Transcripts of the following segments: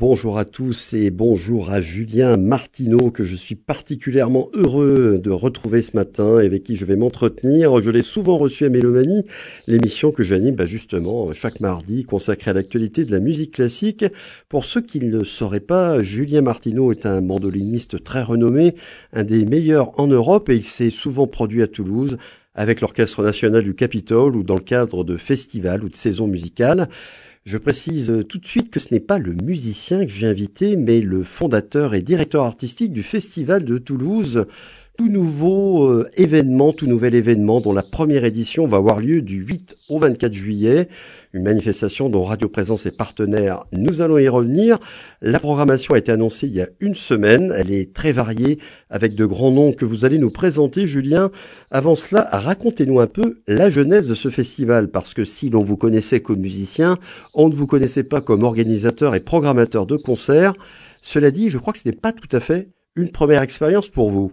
Bonjour à tous et bonjour à Julien Martineau que je suis particulièrement heureux de retrouver ce matin et avec qui je vais m'entretenir. Je l'ai souvent reçu à Mélomanie, l'émission que j'anime justement chaque mardi consacrée à l'actualité de la musique classique. Pour ceux qui ne le sauraient pas, Julien Martineau est un mandoliniste très renommé, un des meilleurs en Europe et il s'est souvent produit à Toulouse avec l'Orchestre national du Capitole ou dans le cadre de festivals ou de saisons musicales. Je précise tout de suite que ce n'est pas le musicien que j'ai invité, mais le fondateur et directeur artistique du Festival de Toulouse. Tout nouvel événement dont la première édition va avoir lieu du 8 au 24 juillet. Une manifestation dont Radio Présence est partenaire. Nous allons y revenir. La programmation a été annoncée il y a une semaine. Elle est très variée avec de grands noms que vous allez nous présenter, Julien. Avant cela, racontez-nous un peu la genèse de ce festival, parce que si l'on vous connaissait comme musicien, on ne vous connaissait pas comme organisateur et programmateur de concerts. Cela dit, je crois que ce n'est pas tout à fait une première expérience pour vous.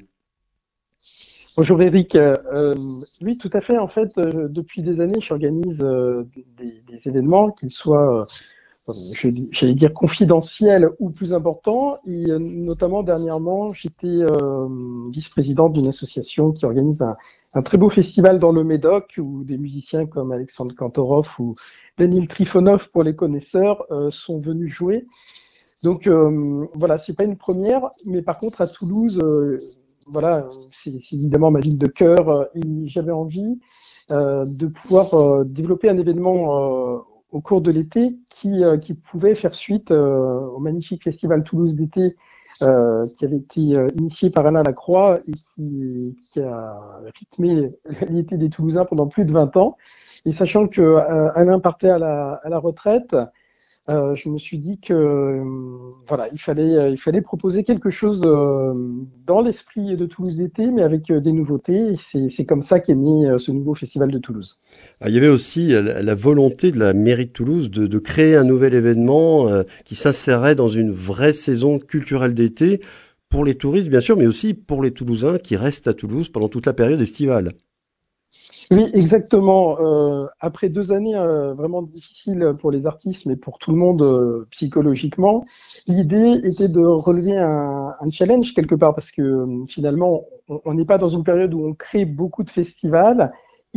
Bonjour Eric. Oui, tout à fait. En fait, depuis des années, j'organise des événements, qu'ils soient, j'allais dire, confidentiels ou plus importants. Et notamment, dernièrement, j'étais vice-présidente d'une association qui organise un très beau festival dans le Médoc, où des musiciens comme Alexandre Kantorov ou Daniil Trifonov, pour les connaisseurs, sont venus jouer. Donc voilà, c'est pas une première, mais par contre à Toulouse, voilà, c'est évidemment ma ville de cœur et j'avais envie de pouvoir développer un événement au cours de l'été qui pouvait faire suite au magnifique festival Toulouse d'été qui avait été initié par Alain Lacroix et qui a rythmé l'été des Toulousains pendant plus de 20 ans. Et sachant que Alain partait à la retraite, je me suis dit que voilà, il fallait proposer quelque chose dans l'esprit de Toulouse d'été, mais avec des nouveautés. Et c'est comme ça qu'est né ce nouveau festival de Toulouse. Il y avait aussi la volonté de la mairie de Toulouse de créer un nouvel événement qui s'insérait dans une vraie saison culturelle d'été pour les touristes, bien sûr, mais aussi pour les Toulousains qui restent à Toulouse pendant toute la période estivale. Oui, exactement. Après 2 années vraiment difficiles pour les artistes, mais pour tout le monde psychologiquement, l'idée était de relever un challenge quelque part, parce que finalement, on n'est pas dans une période où on crée beaucoup de festivals,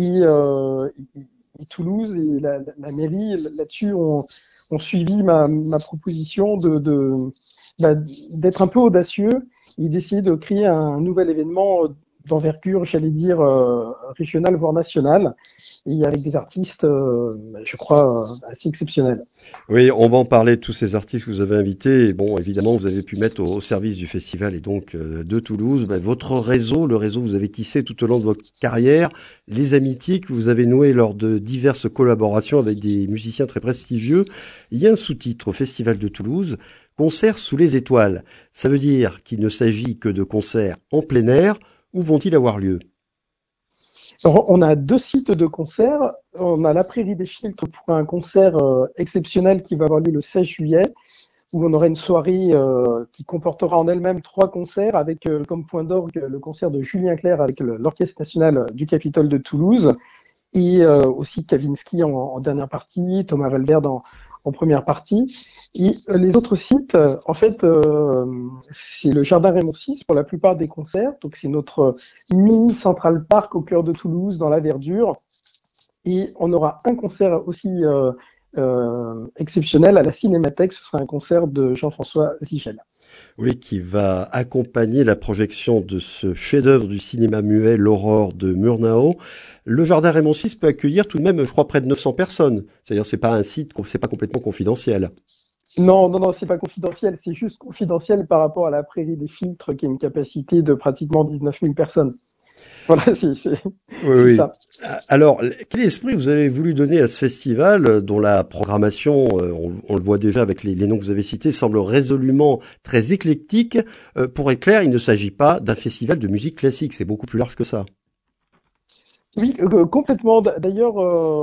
et Toulouse et la mairie là-dessus ont suivi ma proposition d'être un peu audacieux et d'essayer de créer un nouvel événement d'envergure, j'allais dire, régionale, voire nationale, et avec des artistes, je crois, assez exceptionnels. Oui, on va en parler de tous ces artistes que vous avez invités. Et bon, évidemment, vous avez pu mettre au service du festival et donc de Toulouse votre réseau, le réseau que vous avez tissé tout au long de votre carrière, les amitiés que vous avez nouées lors de diverses collaborations avec des musiciens très prestigieux. Il y a un sous-titre au Festival de Toulouse, Concerts sous les étoiles. Ça veut dire qu'il ne s'agit que de concerts en plein air. Où vont-ils avoir lieu? Alors, on a 2 sites de concerts. On a la Prairie des Filtres pour un concert exceptionnel qui va avoir lieu le 16 juillet, où on aura une soirée qui comportera en elle-même 3 concerts, avec comme point d'orgue le concert de Julien Clerc avec l'Orchestre national du Capitole de Toulouse, et aussi Kavinsky en dernière partie, Thomas Valverde en première partie. Et les autres sites, en fait, c'est le Jardin Raymond VI pour la plupart des concerts. Donc c'est notre mini Central Park au cœur de Toulouse, dans la verdure. Et on aura un concert aussi exceptionnel à la Cinémathèque. Ce sera un concert de Jean-François Zigel. Oui, qui va accompagner la projection de ce chef-d'œuvre du cinéma muet, L'Aurore de Murnau. Le Jardin Raymond VI peut accueillir tout de même, je crois, près de 900 personnes. C'est-à-dire, c'est pas un site, c'est pas complètement confidentiel. Non, c'est pas confidentiel. C'est juste confidentiel par rapport à la Prairie des Filtres, qui a une capacité de pratiquement 19 000 personnes. Voilà, Oui, c'est oui. ça. Alors, quel esprit vous avez voulu donner à ce festival dont la programmation, on le voit déjà avec les noms que vous avez cités, semble résolument très éclectique. Pour être clair, il ne s'agit pas d'un festival de musique classique, c'est beaucoup plus large que ça. Oui, complètement. D'ailleurs,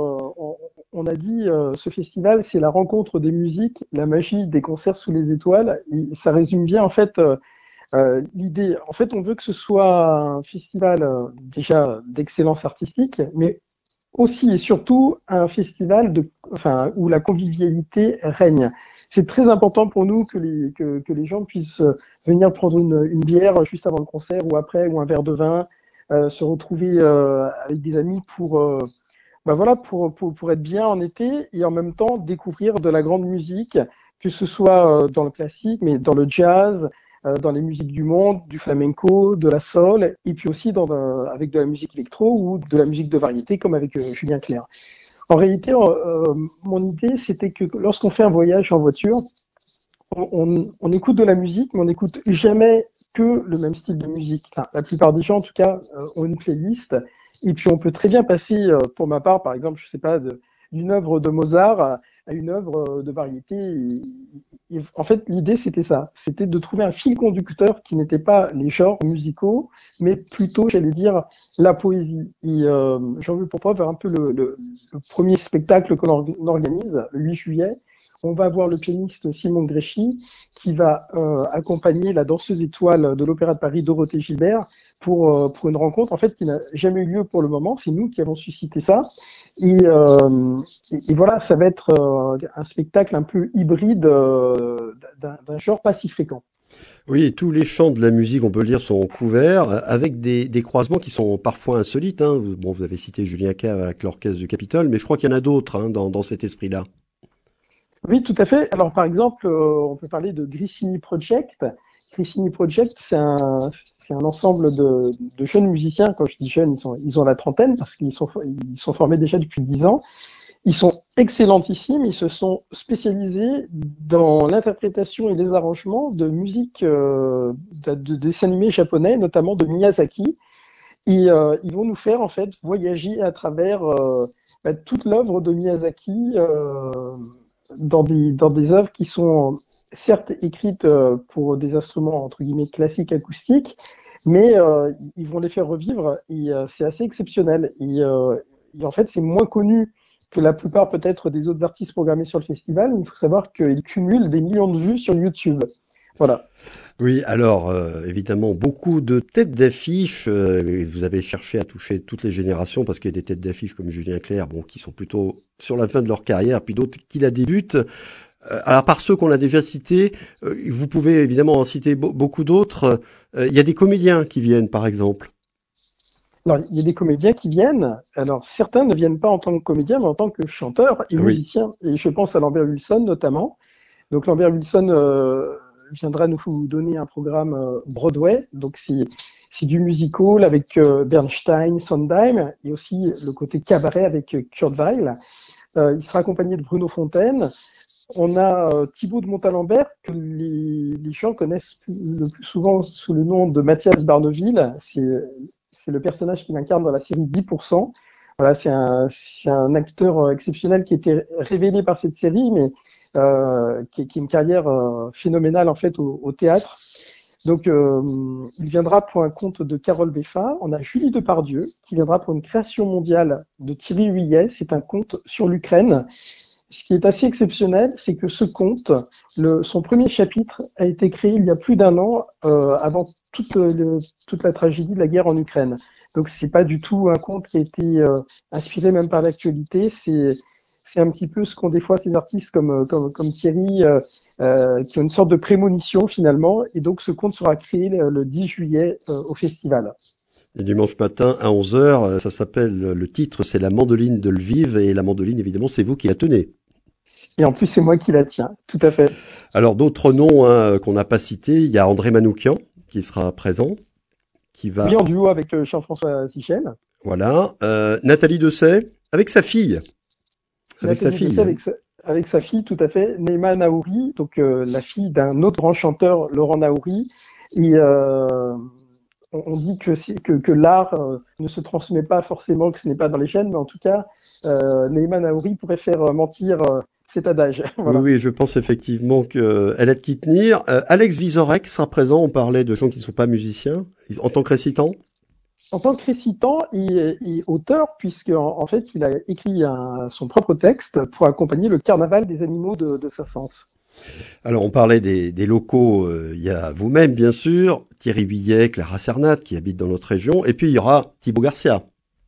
on a dit ce festival, c'est la rencontre des musiques, la magie des concerts sous les étoiles. Et ça résume bien en fait l'idée. En fait, on veut que ce soit un festival déjà d'excellence artistique, mais aussi et surtout un festival où la convivialité règne. C'est très important pour nous que les gens puissent venir prendre une bière juste avant le concert ou après, ou un verre de vin, se retrouver avec des amis pour être bien en été et en même temps découvrir de la grande musique, que ce soit dans le classique, mais dans le jazz, dans les musiques du monde, du flamenco, de la soul, et puis aussi avec de la musique électro ou de la musique de variété, comme avec Julien Clerc. En réalité, mon idée, c'était que lorsqu'on fait un voyage en voiture, on écoute de la musique, mais on n'écoute jamais que le même style de musique. Enfin, la plupart des gens, en tout cas, ont une playlist, et puis on peut très bien passer, pour ma part, par exemple, je sais pas, d'une œuvre de Mozart à une œuvre de variété. En fait, l'idée, c'était ça. C'était de trouver un fil conducteur qui n'était pas les genres musicaux, mais plutôt, j'allais dire, la poésie. Et j'en veux pour preuve un peu le premier spectacle que l'on organise, le 8 juillet. On va voir le pianiste Simon Gréchy qui va accompagner la danseuse étoile de l'Opéra de Paris, Dorothée Gilbert, pour une rencontre en fait qui n'a jamais eu lieu pour le moment. C'est nous qui avons suscité ça. Et voilà, ça va être un spectacle un peu hybride d'un genre pas si fréquent. Oui, tous les champs de la musique, on peut le dire, sont couverts avec des croisements qui sont parfois insolites, hein. Bon, vous avez cité Julien Clerc avec l'orchestre du Capitole, mais je crois qu'il y en a d'autres, hein, dans cet esprit-là. Oui, tout à fait. Alors, par exemple, on peut parler de Grissini Project. Grissini Project, c'est un ensemble de jeunes musiciens. Quand je dis jeunes, ils ont la trentaine parce qu'ils ils sont formés déjà depuis 10 ans. Ils sont excellentissimes. Ils se sont spécialisés dans l'interprétation et les arrangements de musique de dessins animés japonais, notamment de Miyazaki. Et ils vont nous faire en fait voyager à travers toute l'œuvre de Miyazaki. Dans des œuvres qui sont certes écrites pour des instruments entre guillemets classiques acoustiques, mais ils vont les faire revivre et c'est assez exceptionnel. Et en fait, c'est moins connu que la plupart peut-être des autres artistes programmés sur le festival, mais il faut savoir qu'ils cumulent des millions de vues sur YouTube. Voilà. Oui, alors évidemment beaucoup de têtes d'affiche. Vous avez cherché à toucher toutes les générations parce qu'il y a des têtes d'affiche comme Julien Clerc, bon, qui sont plutôt sur la fin de leur carrière, puis d'autres qui la débutent. Alors par ceux qu'on a déjà cités, vous pouvez évidemment en citer beaucoup d'autres. Il y a des comédiens qui viennent, par exemple. Alors, il y a des comédiens qui viennent. Alors, certains ne viennent pas en tant que comédiens, mais en tant que chanteurs et Oui. musiciens. Et je pense à Lambert Wilson notamment. Donc Lambert Wilson viendra nous donner un programme Broadway. Donc c'est du musical avec Bernstein, Sondheim et aussi le côté cabaret avec Kurt Weill. Il sera accompagné de Bruno Fontaine. On a Thibaut de Montalembert que les gens connaissent le plus souvent sous le nom de Mathias Barneville. C'est le personnage qu'il incarne dans la série 10%. Voilà, c'est un acteur exceptionnel qui a été révélé par cette série, mais qui est une carrière phénoménale en fait au théâtre. Donc, il viendra pour un conte de Carole Beffa. On a Julie Depardieu qui viendra pour une création mondiale de Thierry Huillet. C'est un conte sur l'Ukraine. Ce qui est assez exceptionnel, c'est que ce conte, son premier chapitre a été créé il y a plus d'un an, avant toute la tragédie de la guerre en Ukraine. Donc c'est pas du tout un conte qui a été inspiré même par l'actualité. C'est un petit peu ce qu'ont des fois ces artistes comme Thierry, qui ont une sorte de prémonition finalement. Et donc ce conte sera créé le 10 juillet au festival. Et dimanche matin à 11 heures, ça s'appelle, le titre, c'est La Mandoline de Lviv, et la mandoline, évidemment, c'est vous qui la tenez. Et en plus, c'est moi qui la tiens, tout à fait. Alors d'autres noms, hein, qu'on n'a pas cités, il y a André Manoukian qui sera présent, qui va, Oui, en duo avec Jean-François Sichel. voilà, Nathalie Dessay avec sa fille, avec sa Nathalie Dessay fille. avec sa fille, tout à fait, Neima Naouri, donc la fille d'un autre grand chanteur, Laurent Naouri. Et on dit que l'art ne se transmet pas forcément, que ce n'est pas dans les chaînes, mais en tout cas, Neima Naouri pourrait faire mentir cet adage. Oui, Voilà. oui, je pense effectivement qu'elle a de qui tenir. Alex Vizorek sera présent, on parlait de gens qui ne sont pas musiciens, en tant que récitant. En tant que récitant et auteur, puisque en fait, il a écrit son propre texte pour accompagner le carnaval des animaux de Sassens. Alors, on parlait des locaux, il y a vous-même, bien sûr, Thierry Billet, Clara Cernat, qui habite dans notre région, et puis il y aura Thibaut Garcia.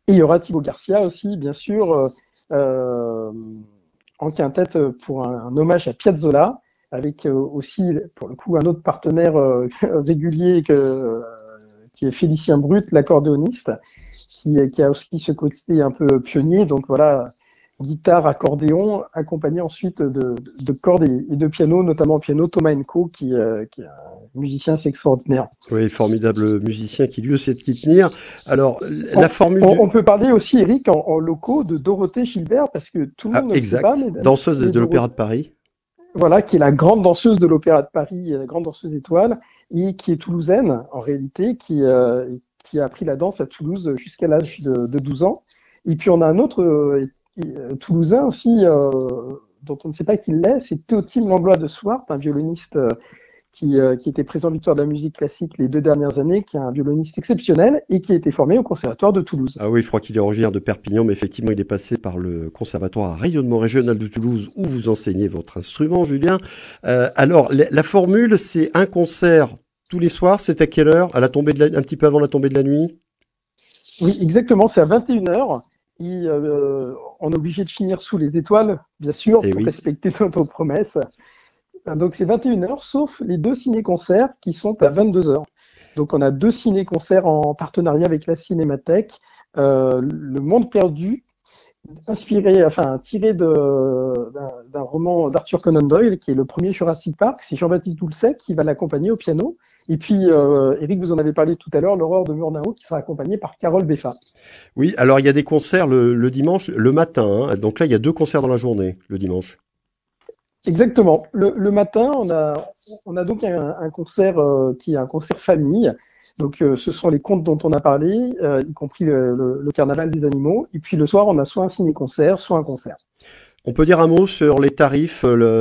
Et il y aura Thibaut Garcia aussi, bien sûr, euh, en quintette pour un hommage à Piazzolla, avec aussi, pour le coup, un autre partenaire régulier qui est Félicien Brut, l'accordéoniste, qui a aussi ce côté un peu pionnier. Donc voilà, guitare, accordéon, accompagné ensuite de cordes et de piano, notamment piano Thomas Enko, qui est un musicien assez extraordinaire. Oui, formidable musicien qui lui aussi est de tenir. Alors, On, la formule du... on peut parler aussi, Eric, en locaux, de Dorothée Gilbert, parce que tout le Ah, monde ne le sait pas, exact. Danseuse mais de l'Opéra Dorothée, de Paris. voilà, qui est la grande danseuse de l'Opéra de Paris, la grande danseuse étoile, et qui est toulousaine, en réalité, qui a appris la danse à Toulouse jusqu'à l'âge de 12 ans. Et puis on a un autre Toulousain aussi, dont on ne sait pas qui l'est, c'est Théotime Langlois de Swart, un violoniste qui était présent à l'Histoire de la musique classique les 2 dernières années, qui est un violoniste exceptionnel et qui a été formé au Conservatoire de Toulouse. Ah oui, je crois qu'il est originaire de Perpignan, mais effectivement, il est passé par le Conservatoire à rayonnement régional de Toulouse, où vous enseignez votre instrument, Julien. Alors, la formule, c'est un concert tous les soirs. C'est à quelle heure? À la tombée un petit peu avant la tombée de la nuit? Oui, exactement, c'est à 21h. Et on est obligé de finir sous les étoiles, bien sûr, Eh pour oui. respecter notre promesse. Donc c'est 21h, sauf les 2 ciné-concerts qui sont à 22h. Donc on a 2 ciné-concerts en partenariat avec la Cinémathèque. Le Monde perdu, tiré d'un roman d'Arthur Conan Doyle, qui est le premier Jurassic Park. C'est Jean-Baptiste Doulcet qui va l'accompagner au piano. Et puis, Eric, vous en avez parlé tout à l'heure, l'Aurore de Murnau, qui sera accompagnée par Carole Beffa. Oui, alors il y a des concerts le dimanche, le matin, hein. Donc là, il y a 2 concerts dans la journée, le dimanche. Exactement. Le matin, on a donc un concert qui est un concert famille. Donc, ce sont les contes dont on a parlé, y compris le carnaval des animaux. Et puis le soir, on a soit un ciné-concert, soit un concert. On peut dire un mot sur les tarifs,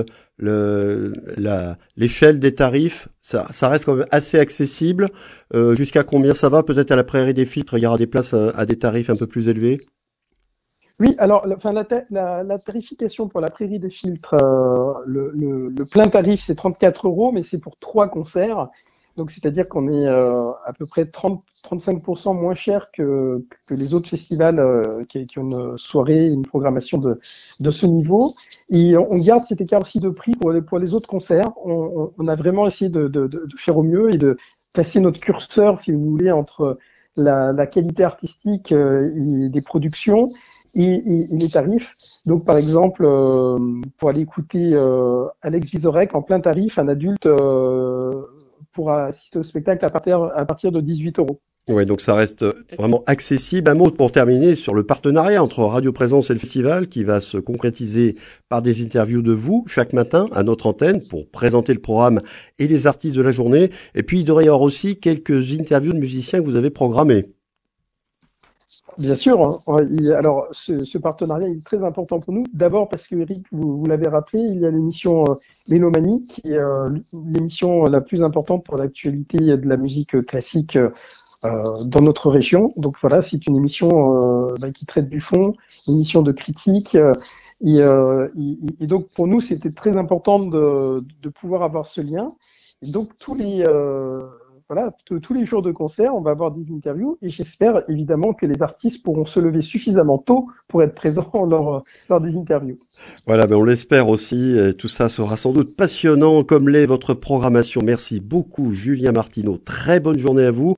l'échelle des tarifs. Ça reste quand même assez accessible. Jusqu'à combien ça va? Peut-être à la Prairie des Filtres, il y aura des places à des tarifs un peu plus élevés. Oui, alors, la tarification pour la Prairie des Filtres, le plein tarif, c'est 34 euros, mais c'est pour 3 concerts. Donc, c'est-à-dire qu'on est à peu près 30-35% moins cher que les autres festivals qui ont une soirée, une programmation de ce niveau. Et on garde cet écart aussi de prix pour les autres concerts. On a vraiment essayé de faire au mieux et de placer notre curseur, si vous voulez, entre la qualité artistique et des productions et les tarifs. Donc, par exemple, pour aller écouter Alex Vizorek en plein tarif, un adulte pourra assister au spectacle à partir de 18 euros. Ouais, donc ça reste vraiment accessible. Un mot pour terminer sur le partenariat entre Radio Présence et le festival qui va se concrétiser par des interviews de vous chaque matin à notre antenne pour présenter le programme et les artistes de la journée. Et puis il devrait y avoir aussi quelques interviews de musiciens que vous avez programmés. Bien sûr. Hein. Alors, ce partenariat est très important pour nous. D'abord parce que, Eric, vous l'avez rappelé, il y a l'émission Mélomanie, qui est l'émission la plus importante pour l'actualité de la musique classique dans notre région. Donc voilà, c'est une émission qui traite du fond, une émission de critique. Et donc pour nous, c'était très important de pouvoir avoir ce lien. Et donc tous les jours de concert, on va avoir des interviews et j'espère évidemment que les artistes pourront se lever suffisamment tôt pour être présents lors des interviews. Voilà, ben on l'espère aussi. Tout ça sera sans doute passionnant comme l'est votre programmation. Merci beaucoup, Julien Martineau. Très bonne journée à vous.